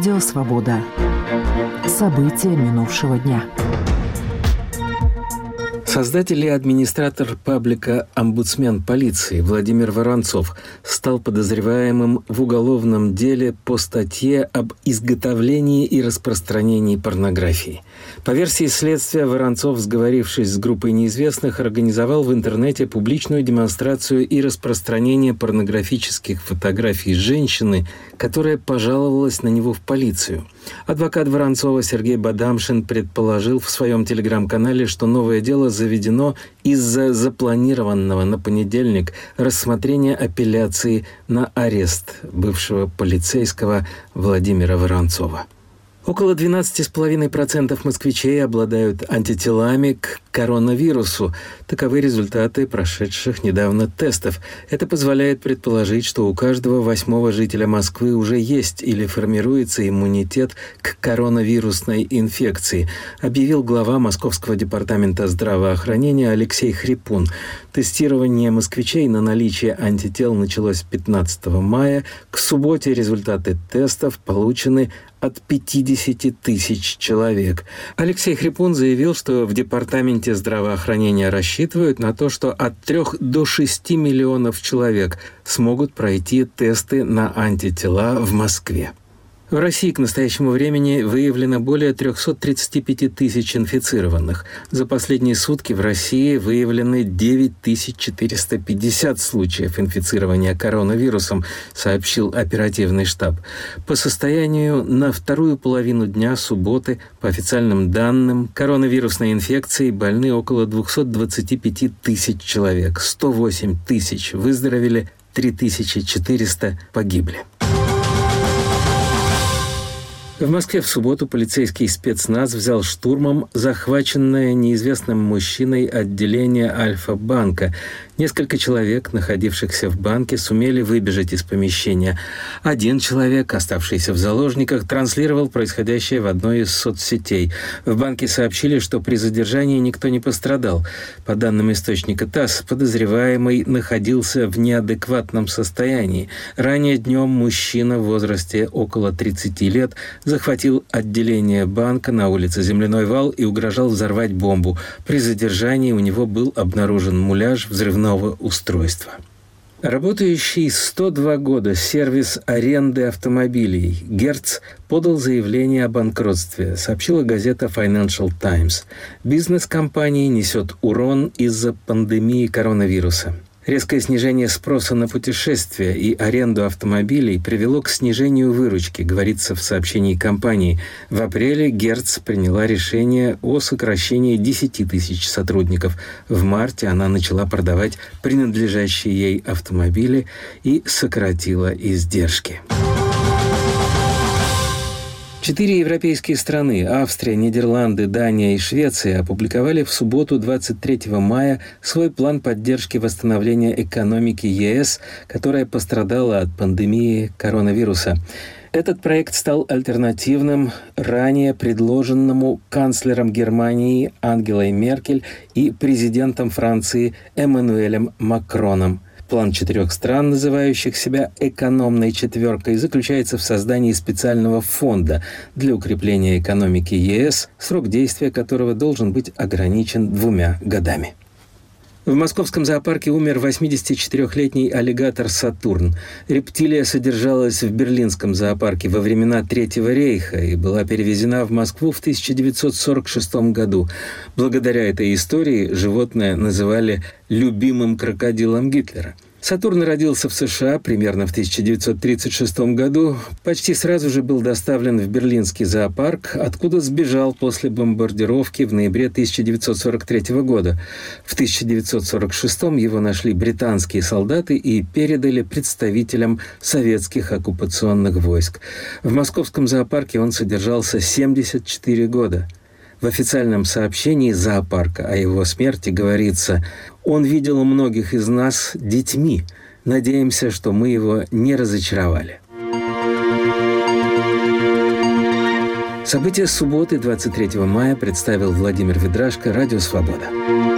Радио «Свобода». События минувшего дня. Создатель и администратор паблика «Омбудсмен полиции» Владимир Воронцов стал подозреваемым в уголовном деле по статье об изготовлении и распространении порнографии. По версии следствия, Воронцов, сговорившись с группой неизвестных, организовал в интернете публичную демонстрацию и распространение порнографических фотографий женщины, которая пожаловалась на него в полицию. Адвокат Воронцова Сергей Бадамшин предположил в своем телеграм-канале, что новое дело заведено из-за запланированного на понедельник рассмотрения апелляции на арест бывшего полицейского Владимира Воронцова. Около 12,5% москвичей обладают антителами к коронавирусу. Таковы результаты прошедших недавно тестов. Это позволяет предположить, что у каждого 8-го жителя Москвы уже есть или формируется иммунитет к коронавирусной инфекции, объявил глава Московского департамента здравоохранения Алексей Хрипун. Тестирование москвичей на наличие антител началось 15 мая. К субботе результаты тестов получены от 50 тысяч человек. Алексей Хрипун заявил, что в Департаменте здравоохранения рассчитывают на то, что от 3 до 6 миллионов человек смогут пройти тесты на антитела в Москве. В России к настоящему времени выявлено более 335 тысяч инфицированных. За последние сутки в России выявлены 9450 случаев инфицирования коронавирусом, сообщил оперативный штаб. По состоянию на вторую половину дня субботы, по официальным данным, коронавирусной инфекцией больны около 225 тысяч человек. 108 тысяч выздоровели, 3400 погибли. В Москве в субботу полицейский спецназ взял штурмом захваченное неизвестным мужчиной отделение Альфа-банка. Несколько человек, находившихся в банке, сумели выбежать из помещения. Один человек, оставшийся в заложниках, транслировал происходящее в одной из соцсетей. В банке сообщили, что при задержании никто не пострадал. По данным источника ТАСС, подозреваемый находился в неадекватном состоянии. Ранее днем мужчина в возрасте около 30 лет захватил отделение банка на улице Земляной вал и угрожал взорвать бомбу. При задержании у него был обнаружен муляж взрывного устройства. Работающий 102 года сервис аренды автомобилей «Герц» подал заявление о банкротстве, сообщила газета Financial Times. Бизнес компании несет урон из-за пандемии коронавируса. Резкое снижение спроса на путешествия и аренду автомобилей привело к снижению выручки, говорится в сообщении компании. В апреле «Герц» приняла решение о сокращении 10 тысяч сотрудников. В марте она начала продавать принадлежащие ей автомобили и сократила издержки. 4 европейские страны – Австрия, Нидерланды, Дания и Швеция – опубликовали в субботу 23 мая свой план поддержки восстановления экономики ЕС, которая пострадала от пандемии коронавируса. Этот проект стал альтернативным ранее предложенному канцлером Германии Ангелой Меркель и президентом Франции Эммануэлем Макроном. План 4 стран, называющих себя «экономной четверкой», заключается в создании специального фонда для укрепления экономики ЕС, срок действия которого должен быть ограничен 2 годами. В московском зоопарке умер 84-летний аллигатор Сатурн. Рептилия содержалась в берлинском зоопарке во времена Третьего рейха и была перевезена в Москву в 1946 году. Благодаря этой истории животное называли «любимым крокодилом Гитлера». Сатурн родился в США примерно в 1936 году. Почти сразу же был доставлен в берлинский зоопарк, откуда сбежал после бомбардировки в ноябре 1943 года. В 1946 его нашли британские солдаты и передали представителям советских оккупационных войск. В московском зоопарке он содержался 74 года. В официальном сообщении зоопарка о его смерти говорится: «Он видел у многих из нас детьми. Надеемся, что мы его не разочаровали». События субботы 23 мая представил Владимир Ведрашко, Радио «Свобода».